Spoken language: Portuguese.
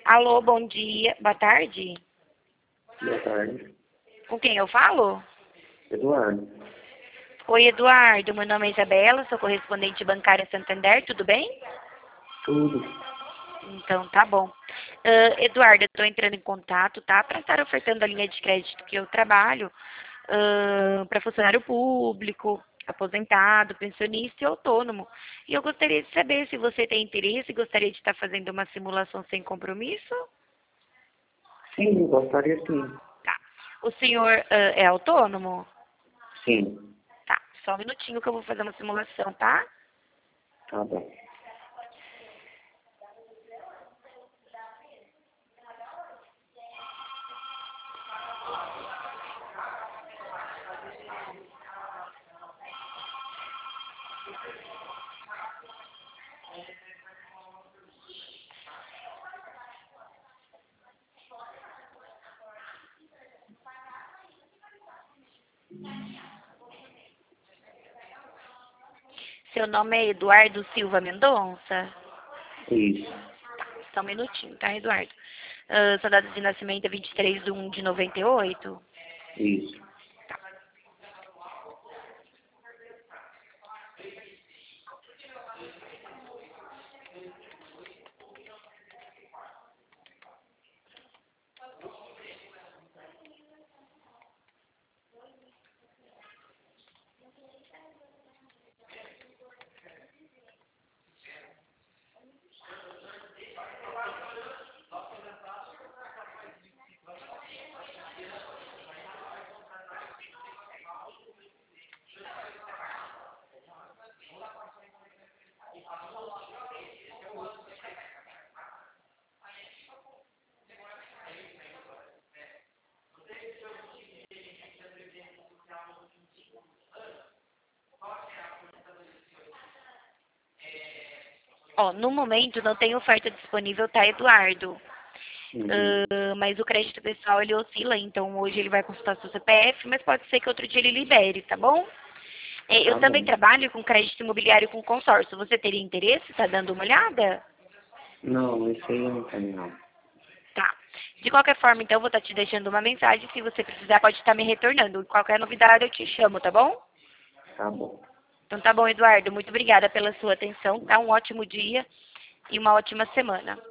Alô, bom dia. Boa tarde. Boa tarde. Com quem eu falo? Eduardo. Oi, Eduardo. Meu nome é Isabela, sou correspondente bancária Santander, tudo bem? Tudo. Então, tá bom. Eduardo, eu estou entrando em contato, tá? Para estar ofertando a linha de crédito que eu trabalho para funcionário público, aposentado, pensionista e autônomo. E eu gostaria de saber se você tem interesse e gostaria de estar fazendo uma simulação sem compromisso. Sim, gostaria sim. Tá. O senhor é autônomo? Sim. Tá. Só um minutinho que eu vou fazer uma simulação, tá? Tá bom. Seu nome é Eduardo Silva Mendonça? Isso. Só um minutinho, tá, Eduardo? Sua data de nascimento é 23/1/98? Isso. Ó, no momento não tem oferta disponível, tá, Eduardo? Uhum. Mas o crédito pessoal ele oscila, então hoje ele vai consultar seu CPF, mas pode ser que outro dia ele libere, tá bom? Eu Tá também bom. trabalho com crédito imobiliário com consórcio. Você teria interesse? Tá dando uma olhada? Não, esse aí eu não tenho não. Tá. De qualquer forma, então, eu vou estar te deixando uma mensagem. Se você precisar, pode estar me retornando. Qualquer novidade, eu te chamo, tá bom? Tá bom. Então tá bom, Eduardo. Muito obrigada pela sua atenção. Tá? Um ótimo dia e uma ótima semana.